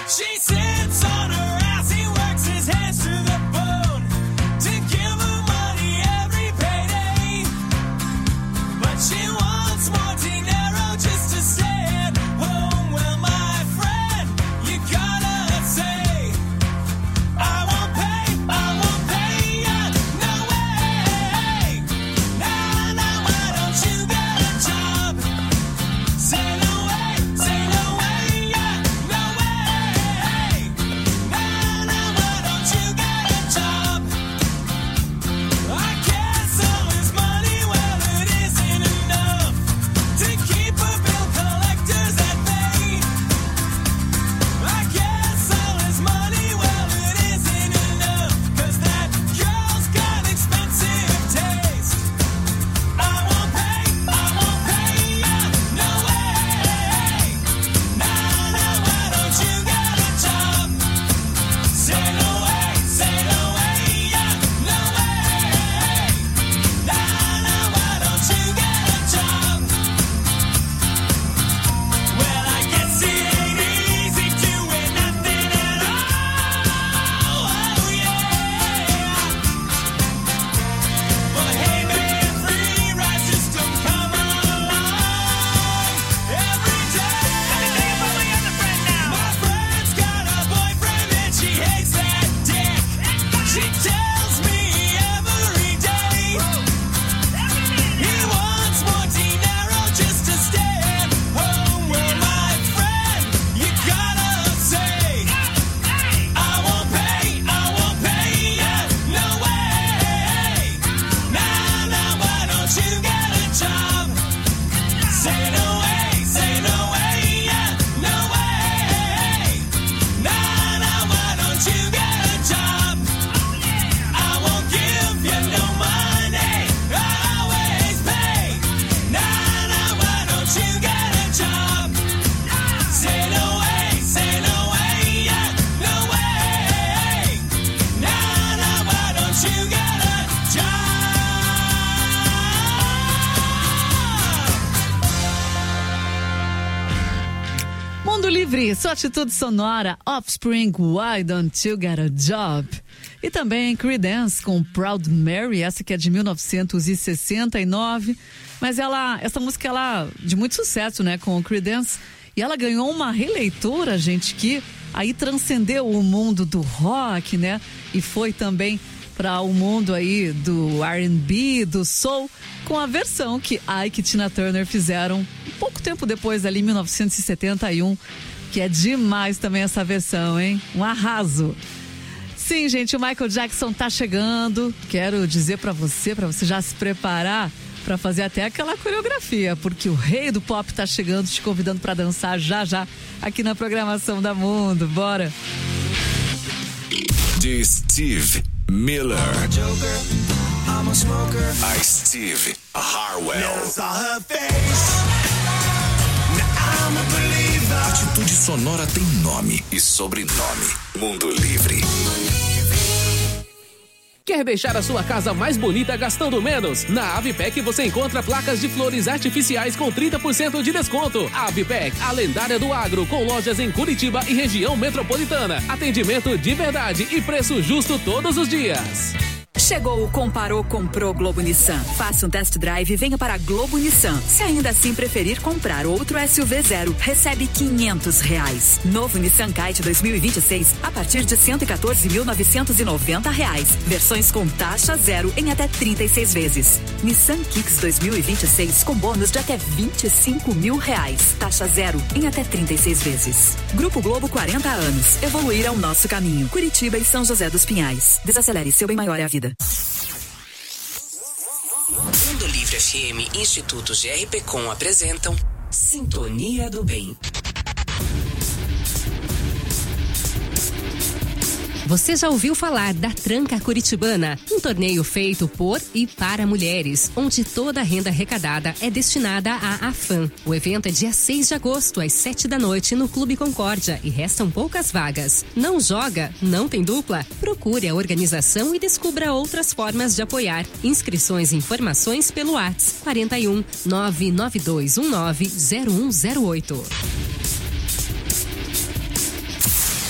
She sits on her ass, he works his hands to the bone to give her money every payday. But she wants more dinero just to stay at home. Well, my friend, you gotta say, I won't pay ya, no way. Nah, nah, why don't you get a job? Say no way, yeah, no way. Nah, nah, why don't you get a job? I guess all his money, well, it isn't enough to keep her bill collectors at bay. I guess all his money, well, it isn't enough, 'cause that girl's got expensive taste. I won't pay ya, no way. Nah, nah, why don't you get a job? Say no way, yeah, no way. Nah, nah, why don't you get a job? Well, I guess it ain't easy doing nothing at all. Oh, yeah. But hey, man, free rides just don't come along every day. My friend's got a boyfriend and she hates that dick. She tells me every day he wants more dinero just to stay at home. Well, my friend, you gotta say, I won't pay ya, no way. Nah, nah, why don't you get a job? Say no way, yeah, no way. Nah, nah, why don't you get a job? I won't give you no money, I always pay. Nah, nah, why don't you get a job? Say no way, yeah, no way. Nah, nah, why don't you get a job? Mundo Livre, sua atitude sonora, Offspring, Why Don't You Get a Job? E também Creedence com Proud Mary, essa que é de 1969. Mas essa música, de muito sucesso, né, com o Creedence. E ela ganhou uma releitura, gente, que aí transcendeu o mundo do rock, né? E foi também para o mundo aí do R&B, do soul, com a versão que Ike e Tina Turner fizeram um pouco tempo depois, ali em 1971, que é demais também essa versão, hein? Um arraso. Sim, gente, o Michael Jackson tá chegando. Quero dizer para você já se preparar para fazer até aquela coreografia, porque o rei do pop tá chegando, te convidando para dançar já aqui na programação da Mundo. Bora! De Steve Miller. I'm a joker, I'm a smoker. Steve Harwell. Never saw her face. Now I'm a believer. Atitude sonora tem nome e sobrenome. Mundo Livre. Quer deixar a sua casa mais bonita gastando menos? Na Avipec você encontra placas de flores artificiais com 30% de desconto. Avipec, a lendária do agro, com lojas em Curitiba e região metropolitana. Atendimento de verdade e preço justo todos os dias. Chegou o Comparou, Comprou Globo Nissan. Faça um test drive e venha para a Globo Nissan. Se ainda assim preferir comprar outro SUV zero, recebe R$500. Novo Nissan Kite 2026 a partir de R$114.990. Versões com taxa zero em até 36 vezes. Nissan Kicks 2026 com bônus de até R$25 mil. Taxa zero em até 36 vezes. Grupo Globo, 40 anos. Evoluir é o nosso caminho. Curitiba e São José dos Pinhais. Desacelere, seu bem maior é a vida. Mundo Livre FM e Instituto GRPcom apresentam Sintonia do Bem. Você já ouviu falar da Tranca Curitibana? Um torneio feito por e para mulheres, onde toda a renda arrecadada é destinada à AFAM. O evento é dia 6 de agosto, às 7 da noite, no Clube Concórdia, e restam poucas vagas. Não joga? Não tem dupla? Procure a organização e descubra outras formas de apoiar. Inscrições e informações pelo WhatsApp 41 99219 0108.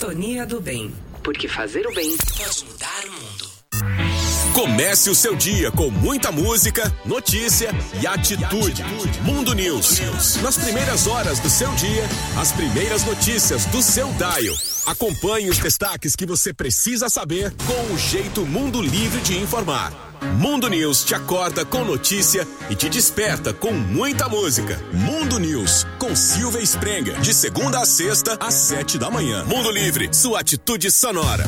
Sintonia do Bem. Porque fazer o bem pode mudar o mundo. Comece o seu dia com muita música, notícia e atitude. Mundo News. Nas primeiras horas do seu dia, as primeiras notícias do seu dial. Acompanhe os destaques que você precisa saber com o jeito Mundo Livre de informar. Mundo News te acorda com notícia e te desperta com muita música. Mundo News, com Silvia Sprenger, de segunda a sexta, às 7 da manhã. Mundo Livre, sua atitude sonora.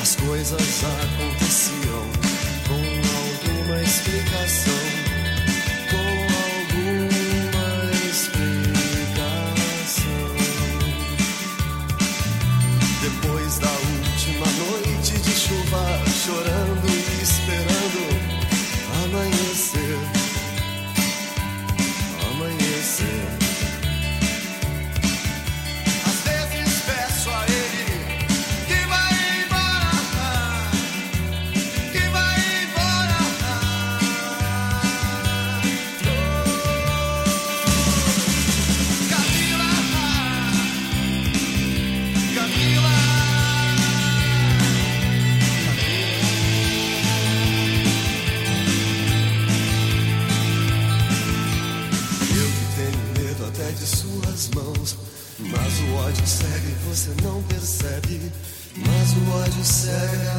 as coisas aconteciam com alguma explicação. Com alguma explicação. Depois da última noite de chuva, chorando e esperando amanhecer. Amanhecer. Às vezes peço a ele que vai embora, que vai embora. Camila, Camila. Até de suas mãos, mas o ódio cega e você não percebe, mas o ódio cega.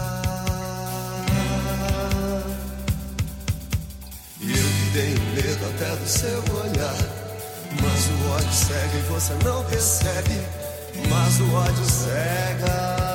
E eu que tenho medo até do seu olhar, mas o ódio cega e você não percebe, mas o ódio cega.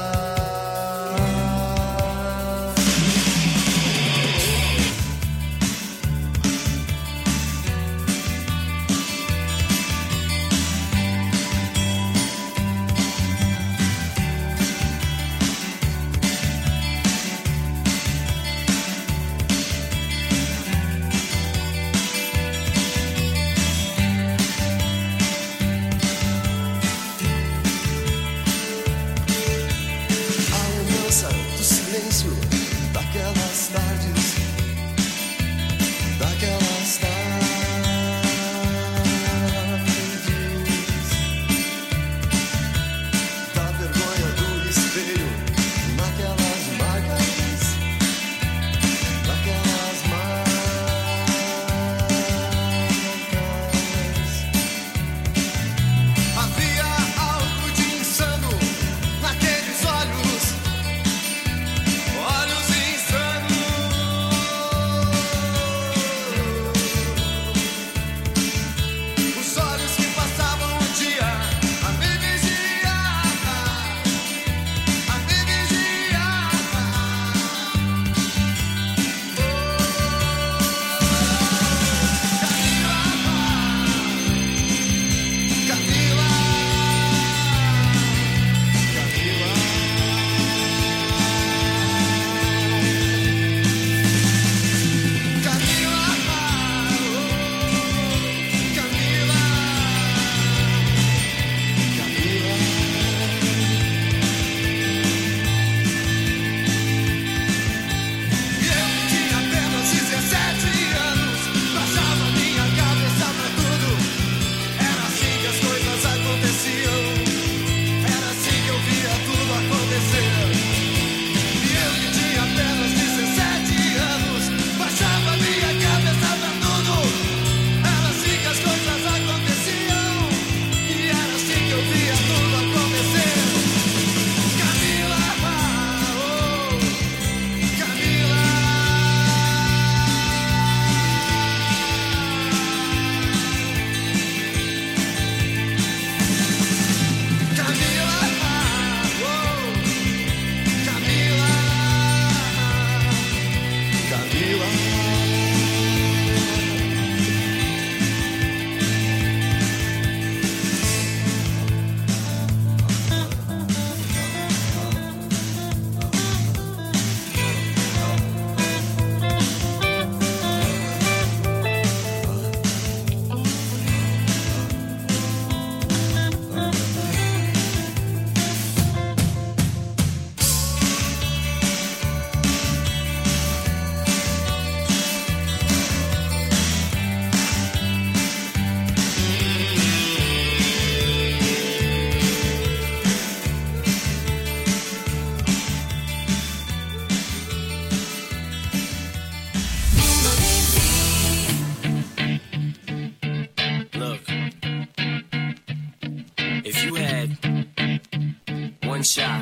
one shot,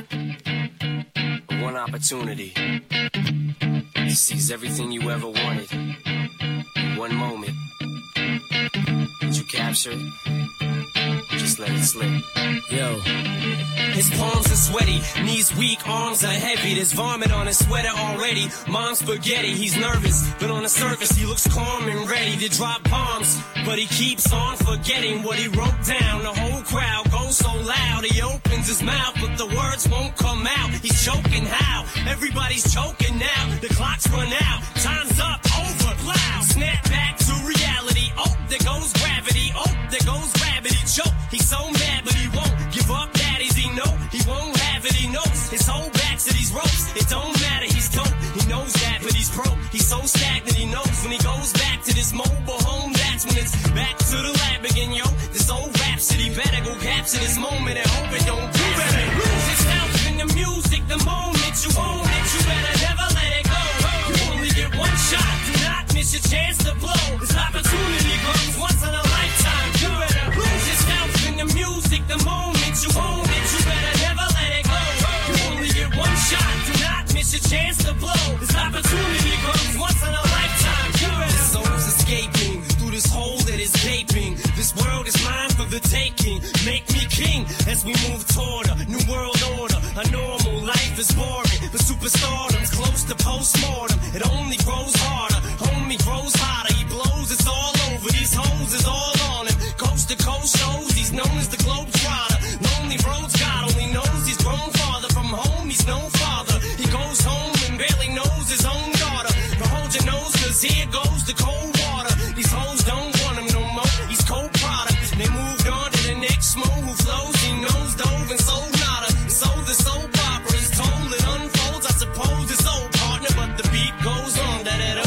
one opportunity to seize everything you ever wanted. One moment. Did you capture it? Did you just let it slip. Yo. His palms are sweaty, knees weak, arms are heavy. There's vomit on his sweater already. Mom's spaghetti, he's nervous, but on the surface he looks calm and ready to drop bombs. But he keeps on forgetting what he wrote down. The whole crowd goes so loud, he opens his mouth, but the words won't come out. He's choking how? Everybody's choking now. The clock's run out, time's up, over, loud. Snap back to reality. Oh, there goes gravity. Oh, there goes gravity. Choke. He's so mad, but he won't give up. Daddies, he know he won't have it. He knows his whole back to these ropes. It don't matter. He's dope. He knows that, but he's broke. He's so stagnant. He knows when he goes back to this mobile home. That's when it's back to the lab again, yo. This old rhapsody better go capture this moment and hope it don't. You better lose yourself in the music. The moment you own it, you better never let it go. You only get one shot. Do not miss your chance to blow. This opportunity comes once in a lifetime. You better lose yourself in the music. The moment you own it, you better never let it go. You only get one shot. Do not miss your chance to blow. This opportunity comes once in a lifetime. You better. This soul's escaping through this hole that is gaping. This world is mine for the taking. Make me king as we move toward a new world order. A normal life is boring, but superstardom's close to postmortem. It only grows harder, homie grows hotter. He blows, it's all over. These hoes is all on him. Coast to coast shows, he's known as the Globetrotter. Lonely roads, God only knows he's grown farther from home. He's no father. He goes home and barely knows his own daughter. But hold your nose, cause here goes the cold water. These hoes don't want him no more. He's cold product. They moved on to the next mo who flows. He knows dove and sold nada. So the soap opera is told, it unfolds. I suppose it's old partner, but the beat goes on.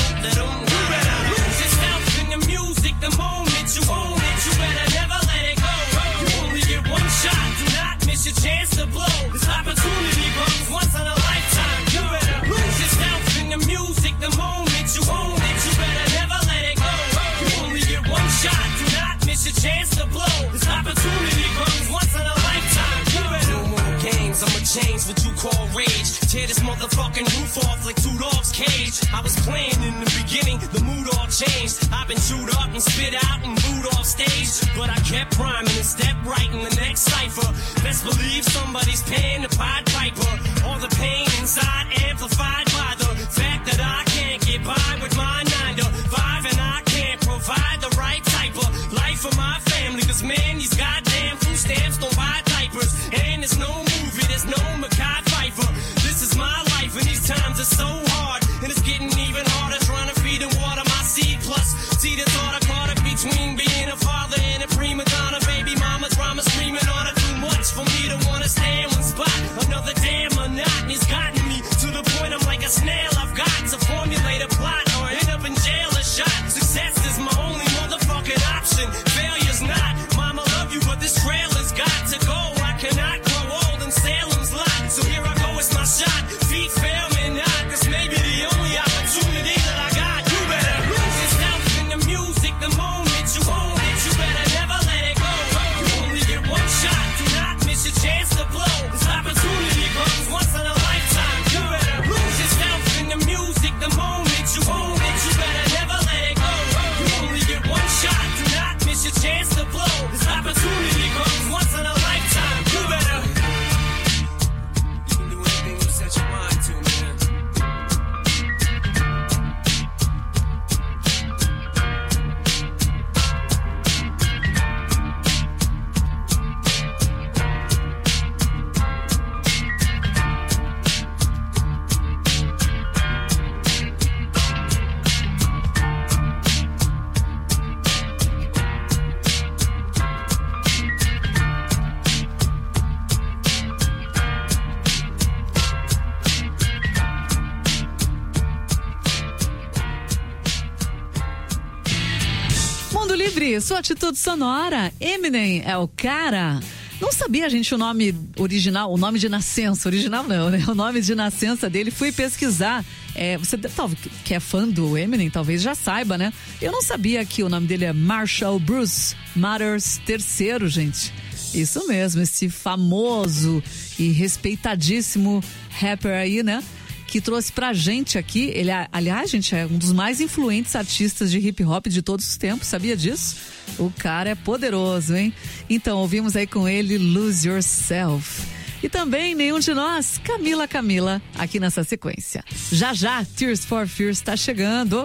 You better lose yourself in the music. The moment you own it, you better never let it go. You only get one shot. Do not miss your chance to blow. This opportunity comes once in a lifetime. You better lose yourself in the music. The moment you own it, you better never let it go. You only get one shot. Do not miss your chance to blow. This opportunity comes once in a lifetime. You better. No more games. I'ma change what you call rage. Tear this motherfucking roof off like two dogs' cage. I was playing in the beginning, the mood all changed. I've been chewed up and spit out and booed off stage, but I kept rhyming and stepped right in the next cipher. Best believe somebody's paying the Pied Piper. All the pain inside amplified by the fact that I can't get by with my 9 to 5, and I can't provide the right type of life for my family. Cause man, these goddamn food stamps don't buy diapers, and there's no movie, there's no Mackay Pfeiffer. This is my life, and these times are so hard, and it's getting even harder trying to feed and water my seed. Plus, see the thought I caught up between being a father and a prima donna. Baby mama drama screaming on her too much for me to wanna stay in one spot. Another damn monotony's gotten me to the point I'm like a snail. I've got to formulate a plot or end up in jail or shot. Success is my only motherfucking option. Failure's not. Mama love you, but this trailer's got to go. I cannot grow old in Salem's lot. So here I go, it's my shot. Feet fail me not. This may be the only opportunity that I got. You better lose yourself in the music. The moment you own it, you better never let it go. You only get one shot. Do not miss your chance to blow. This opportunity comes once in a lifetime. You better lose yourself in the music. The moment you own it, you better never let it go. You only get one shot. Do not miss your chance to blow. This opportunity comes once in a lifetime. You better. You can do anything you set your mind to, man. Mundo Livre, sua atitude sonora. Eminem é o cara. Não sabia, gente, o nome original, o nome de nascença. Original não, né? O nome de nascença dele. Fui pesquisar. Você que é fã do Eminem, talvez já saiba, né? Eu não sabia que o nome dele é Marshall Bruce Mathers III, gente. Isso mesmo, esse famoso e respeitadíssimo rapper aí, né? que trouxe pra gente aqui. Ele, aliás, gente, é um dos mais influentes artistas de hip hop de todos os tempos, sabia disso? O cara é poderoso, hein? Então, ouvimos aí com ele Lose Yourself. E também Nenhum de Nós, Camila, aqui nessa sequência. Já, Tears for Fears tá chegando.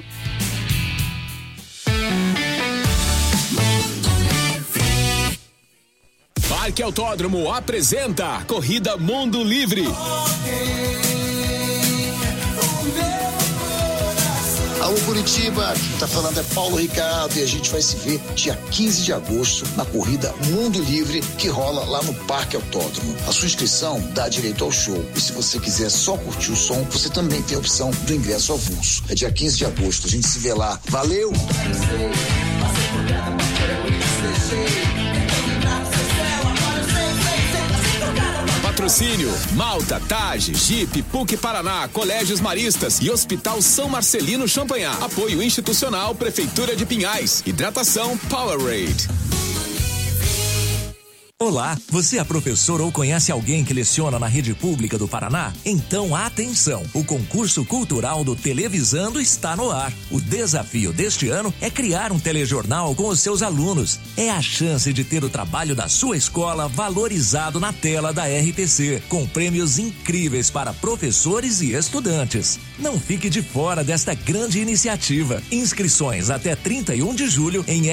Parque Autódromo apresenta Corrida Mundo Livre. Alô Curitiba, quem tá falando é Paulo Ricardo e a gente vai se ver dia 15 de agosto na Corrida Mundo Livre que rola lá no Parque Autódromo. A sua inscrição dá direito ao show e se você quiser só curtir o som, você também tem a opção do ingresso avulso. É dia 15 de agosto, a gente se vê lá. Valeu! Patrocínio: Malta, Tage, Jeep, PUC Paraná, Colégios Maristas e Hospital São Marcelino Champagnat. Apoio institucional Prefeitura de Pinhais. Hidratação Powerade. Olá, você é professor ou conhece alguém que leciona na rede pública do Paraná? Então atenção, o concurso cultural do Televisando está no ar. O desafio deste ano é criar um telejornal com os seus alunos. É a chance de ter o trabalho da sua escola valorizado na tela da RPC, com prêmios incríveis para professores e estudantes. Não fique de fora desta grande iniciativa. Inscrições até 31 de julho em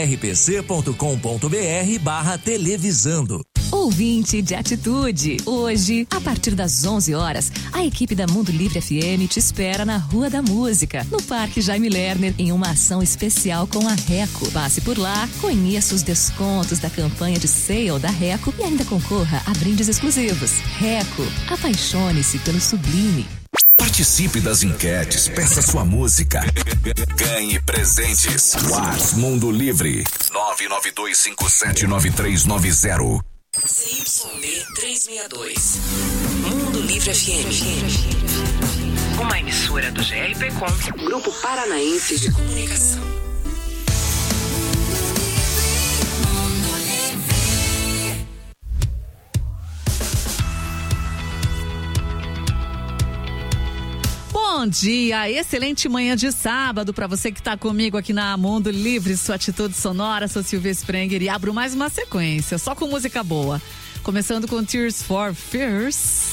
rpc.com.br/televisando. Ouvinte de Atitude. Hoje, a partir das 11 horas, a equipe da Mundo Livre FM te espera na Rua da Música, no Parque Jaime Lerner, em uma ação especial com a Reco. Passe por lá, conheça os descontos da campanha de sale da Reco e ainda concorra a brindes exclusivos. Reco, apaixone-se pelo sublime. Participe das enquetes, peça sua música, ganhe presentes. WhatsApp Mundo Livre 992579390. CYD 362. Mundo Livre FM. Uma emissora do GRP Com, Grupo Paranaense de Comunicação. Bom dia, excelente manhã de sábado para você que está comigo aqui na Mundo Livre, sua atitude sonora, sou Silvia Sprenger e abro mais uma sequência, só com música boa. Começando com Tears for Fears.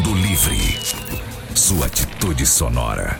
Mundo Livre. Sua atitude sonora.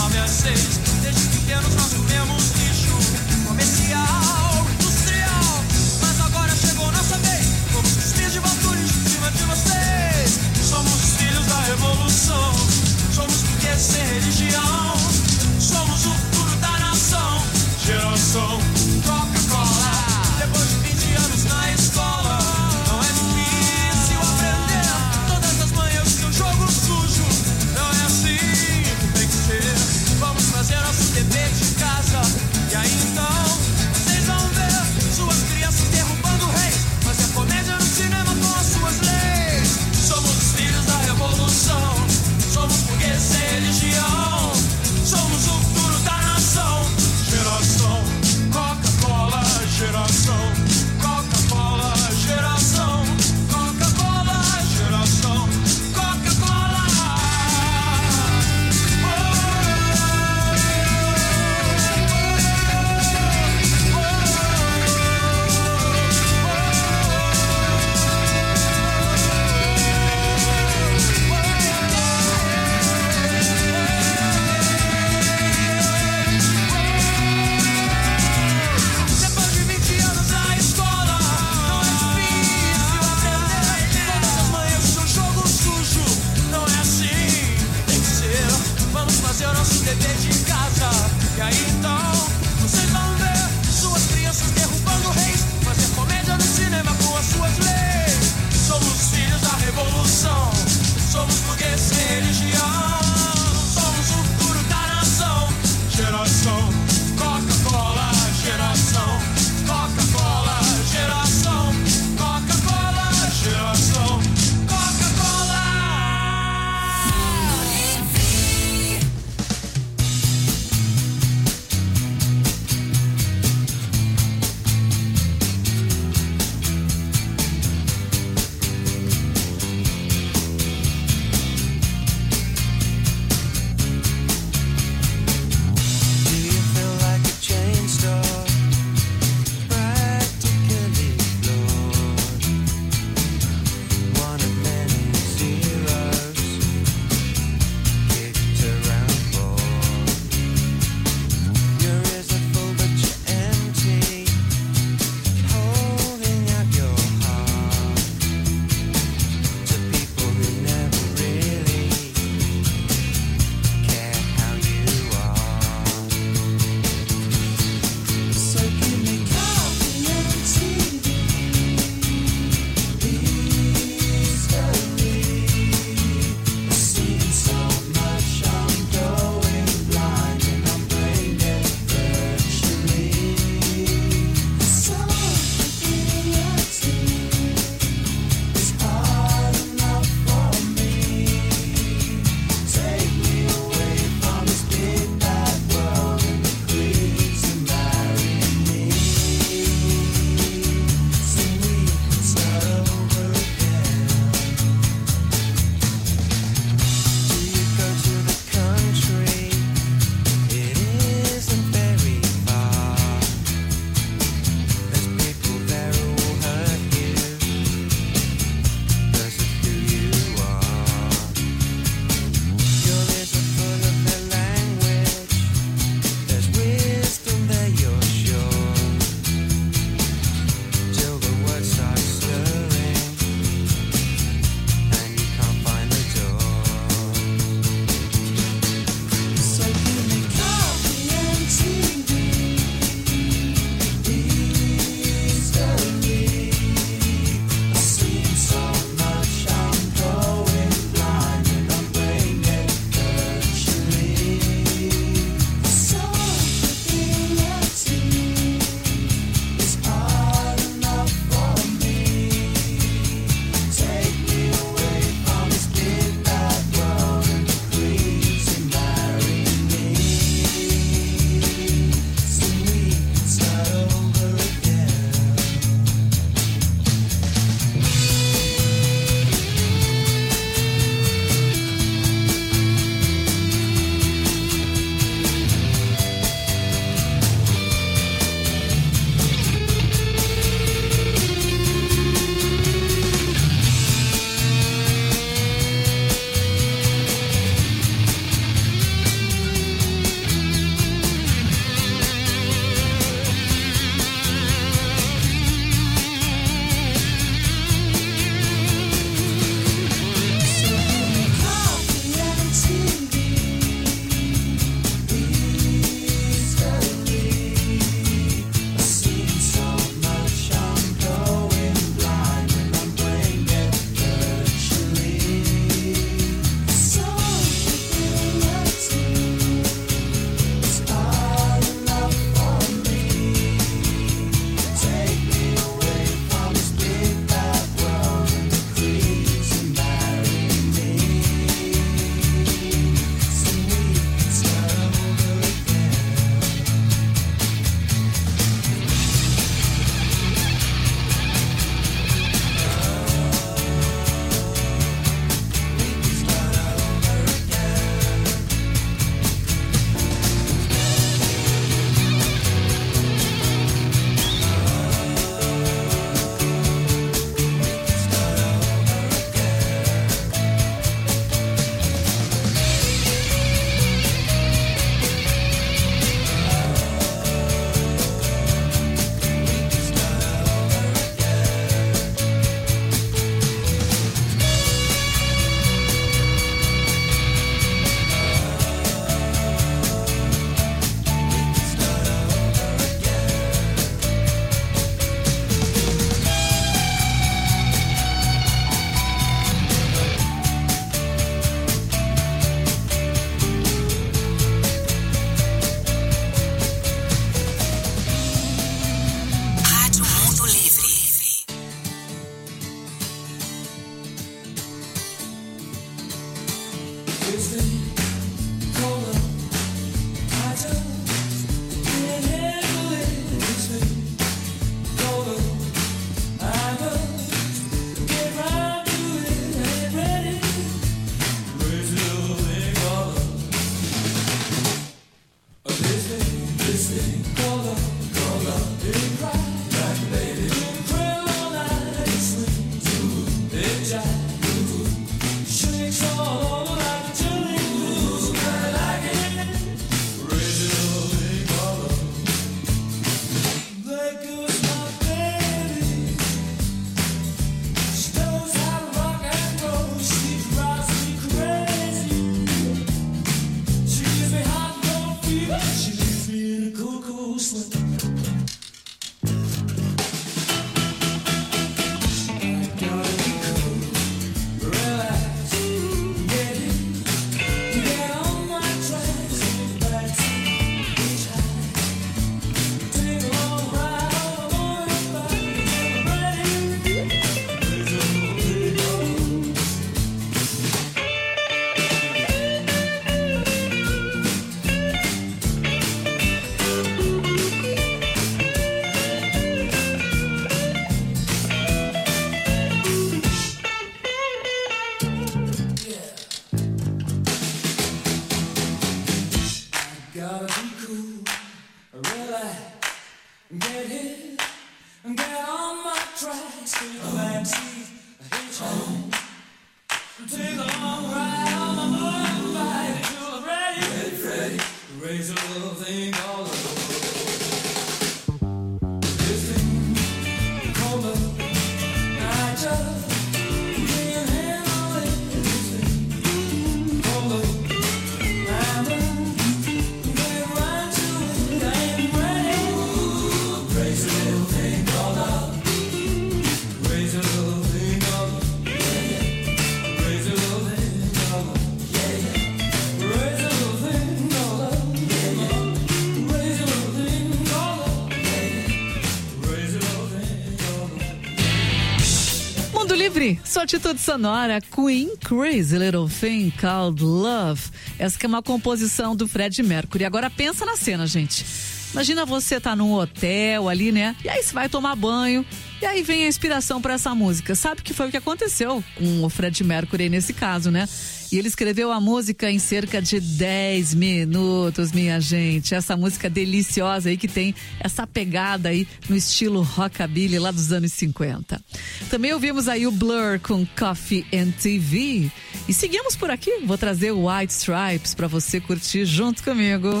Sua atitude sonora, Queen, Crazy Little Thing Called Love. Essa que é uma composição do Freddie Mercury. Agora pensa na cena, gente. Imagina você tá num hotel ali, né? E aí você vai tomar banho. E aí vem a inspiração para essa música. Sabe que foi o que aconteceu com o Freddie Mercury nesse caso, né? E ele escreveu a música em cerca de 10 minutos, minha gente. Essa música deliciosa aí que tem essa pegada aí no estilo rockabilly lá dos anos 50. Também ouvimos aí o Blur com Coffee and TV. E seguimos por aqui. Vou trazer o White Stripes para você curtir junto comigo.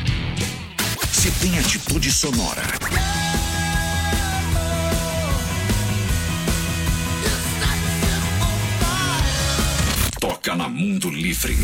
Se tem atitude sonora. Toca na Mundo Livre.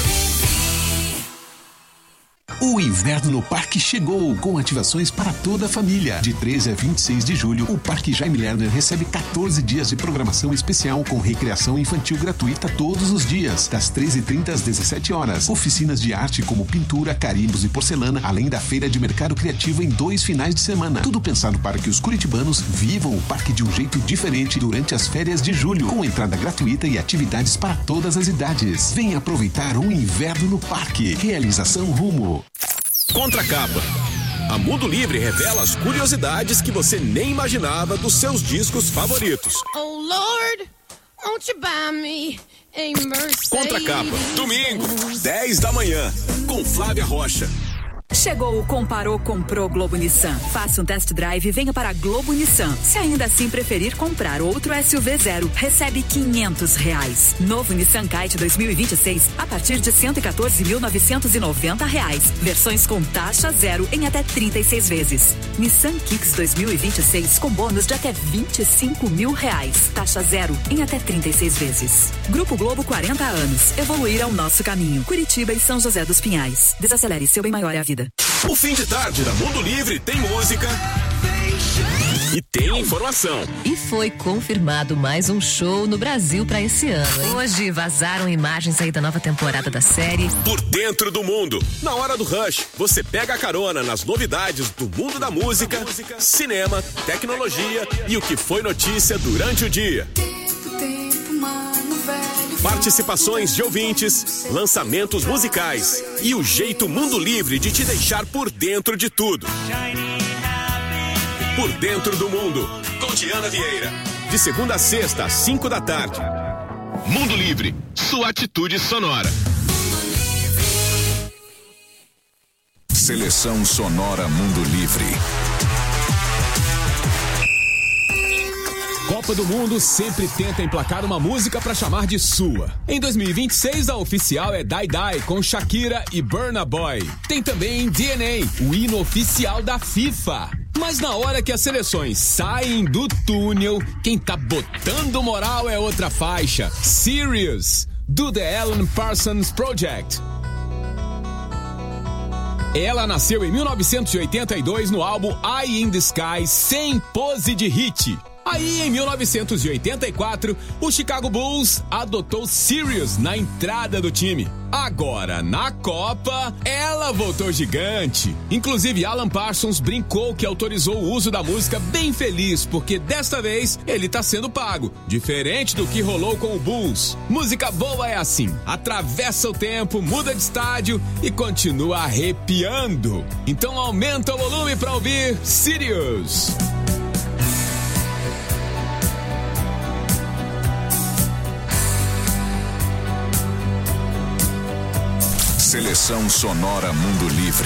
O inverno no parque chegou, com ativações para toda a família. De 13 a 26 de julho, o Parque Jaime Lerner recebe 14 dias de programação especial com recreação infantil gratuita todos os dias, das 13h30 às 17 horas. Oficinas de arte como pintura, carimbos e porcelana, além da feira de mercado criativo em 2 finais de semana. Tudo pensado para que os curitibanos vivam o parque de um jeito diferente durante as férias de julho, com entrada gratuita e atividades para todas as idades. Venha aproveitar um inverno no parque. Realização Rumo. Contracapa. A Mundo Livre revela as curiosidades que você nem imaginava dos seus discos favoritos. Oh Lord, won't you buy me a Mercedes? Contracapa. Domingo, 10 da manhã, com Flávia Rocha. Chegou o Comparou, Comprou Globo Nissan. Faça um test drive e venha para a Globo Nissan. Se ainda assim preferir comprar outro SUV zero, recebe R$500. Novo Nissan Kite 2026 a partir de R$114.990. Versões com taxa zero em até 36 vezes. Nissan Kicks 2026 com bônus de até R$25.000. Taxa zero em até 36 vezes. Grupo Globo 40 anos. Evoluir ao nosso caminho. Curitiba e São José dos Pinhais. Desacelere, seu bem maior é a vida. O fim de tarde da Mundo Livre tem música e tem informação. E foi confirmado mais um show no Brasil pra esse ano, hein? Hoje vazaram imagens aí da nova temporada da série Por Dentro do Mundo. Na hora do Rush, você pega a carona nas novidades do mundo da música, cinema, tecnologia e o que foi notícia durante o dia. Tempo, mano, velho. Participações de ouvintes, lançamentos musicais e o jeito Mundo Livre de te deixar por dentro de tudo. Por Dentro do Mundo, com Diana Vieira. De segunda a sexta, às 5 da tarde. Mundo Livre, sua atitude sonora. Seleção Sonora Mundo Livre. Copa do Mundo sempre tenta emplacar uma música pra chamar de sua. Em 2026, a oficial é Die Die, com Shakira e Burna Boy. Tem também DNA, o hino oficial da FIFA. Mas na hora que as seleções saem do túnel, quem tá botando moral é outra faixa, Serious, do The Alan Parsons Project. Ela nasceu em 1982 no álbum Eye in the Sky, sem pose de hit. Aí, em 1984, o Chicago Bulls adotou Serious na entrada do time. Agora, na Copa, ela voltou gigante. Inclusive, Alan Parsons brincou que autorizou o uso da música bem feliz, porque desta vez ele tá sendo pago, diferente do que rolou com o Bulls. Música boa é assim, atravessa o tempo, muda de estádio e continua arrepiando. Então aumenta o volume pra ouvir Serious. Seleção Sonora Mundo Livre.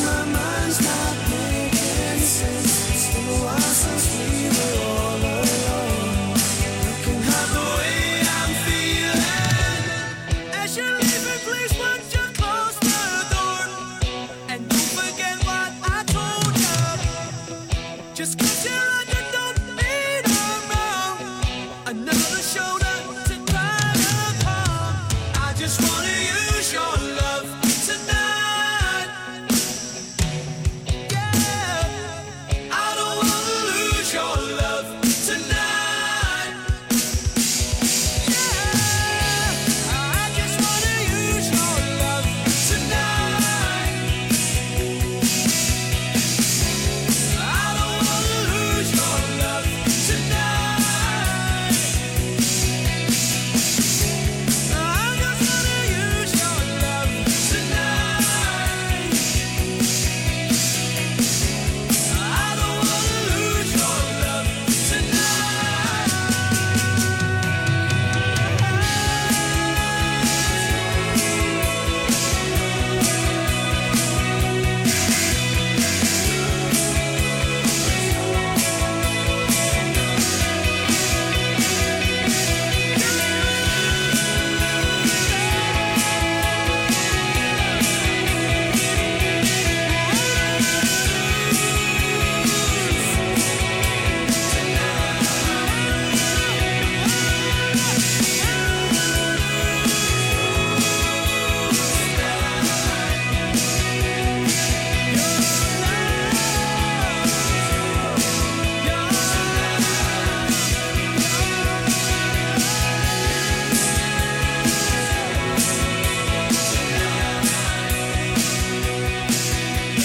my mind.